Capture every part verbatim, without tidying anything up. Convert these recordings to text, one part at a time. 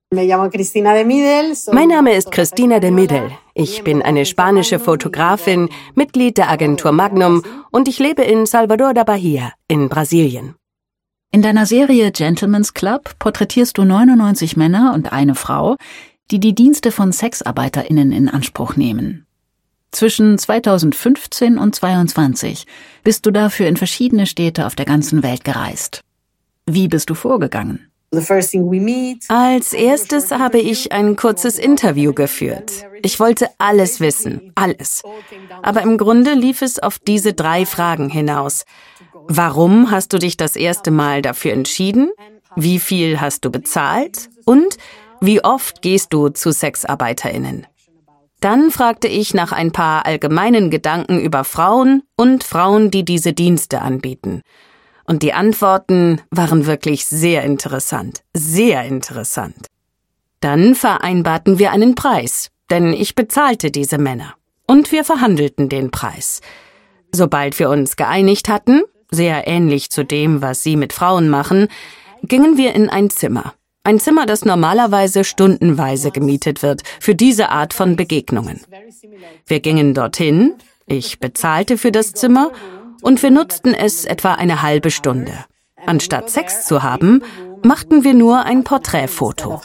Mein Name ist Cristina de Midel. Ich bin eine spanische Fotografin, Mitglied der Agentur Magnum und ich lebe in Salvador da Bahia in Brasilien. In deiner Serie Gentleman's Club porträtierst du neunundneunzig Männer und eine Frau, die die Dienste von SexarbeiterInnen in Anspruch nehmen. Zwischen zweitausendfünfzehn und zweiundzwanzig bist du dafür in verschiedene Städte auf der ganzen Welt gereist. Wie bist du vorgegangen? Als erstes habe ich ein kurzes Interview geführt. Ich wollte alles wissen, alles. Aber im Grunde lief es auf diese drei Fragen hinaus. Warum hast du dich das erste Mal dafür entschieden? Wie viel hast du bezahlt? Und wie oft gehst du zu SexarbeiterInnen? Dann fragte ich nach ein paar allgemeinen Gedanken über Frauen und Frauen, die diese Dienste anbieten. Und die Antworten waren wirklich sehr interessant, sehr interessant. Dann vereinbarten wir einen Preis, denn ich bezahlte diese Männer. Und wir verhandelten den Preis. Sobald wir uns geeinigt hatten, sehr ähnlich zu dem, was Sie mit Frauen machen, gingen wir in ein Zimmer. Ein Zimmer, das normalerweise stundenweise gemietet wird für diese Art von Begegnungen. Wir gingen dorthin, ich bezahlte für das Zimmer und wir nutzten es etwa eine halbe Stunde. Anstatt Sex zu haben, machten wir nur ein Porträtfoto.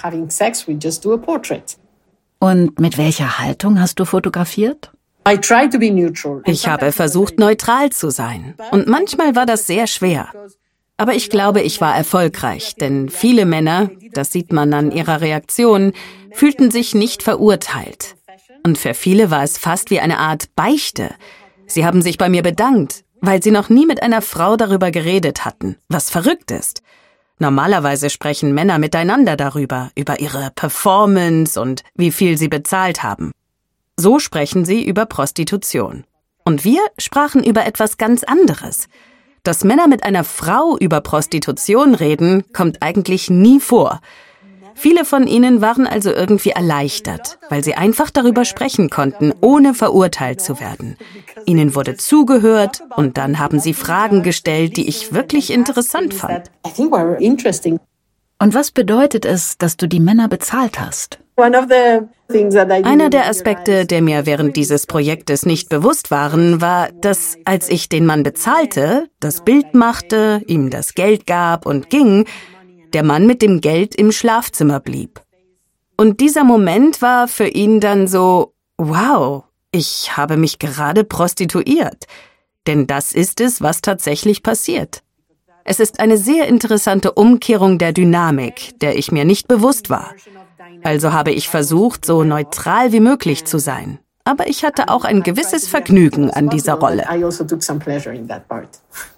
Und mit welcher Haltung hast du fotografiert? Ich habe versucht, neutral zu sein. Und manchmal war das sehr schwer. Aber ich glaube, ich war erfolgreich, denn viele Männer, das sieht man an ihrer Reaktion, fühlten sich nicht verurteilt. Und für viele war es fast wie eine Art Beichte. Sie haben sich bei mir bedankt, weil sie noch nie mit einer Frau darüber geredet hatten, was verrückt ist. Normalerweise sprechen Männer miteinander darüber, über ihre Performance und wie viel sie bezahlt haben. So sprechen sie über Prostitution. Und wir sprachen über etwas ganz anderes. Dass Männer mit einer Frau über Prostitution reden, kommt eigentlich nie vor. Viele von ihnen waren also irgendwie erleichtert, weil sie einfach darüber sprechen konnten, ohne verurteilt zu werden. Ihnen wurde zugehört und dann haben sie Fragen gestellt, die ich wirklich interessant fand. Und was bedeutet es, dass du die Männer bezahlt hast? Einer der Aspekte, der mir während dieses Projektes nicht bewusst waren, war, dass, als ich den Mann bezahlte, das Bild machte, ihm das Geld gab und ging, der Mann mit dem Geld im Schlafzimmer blieb. Und dieser Moment war für ihn dann so, wow, ich habe mich gerade prostituiert. Denn das ist es, was tatsächlich passiert. Es ist eine sehr interessante Umkehrung der Dynamik, der ich mir nicht bewusst war. Also habe ich versucht, so neutral wie möglich zu sein. Aber ich hatte auch ein gewisses Vergnügen an dieser Rolle.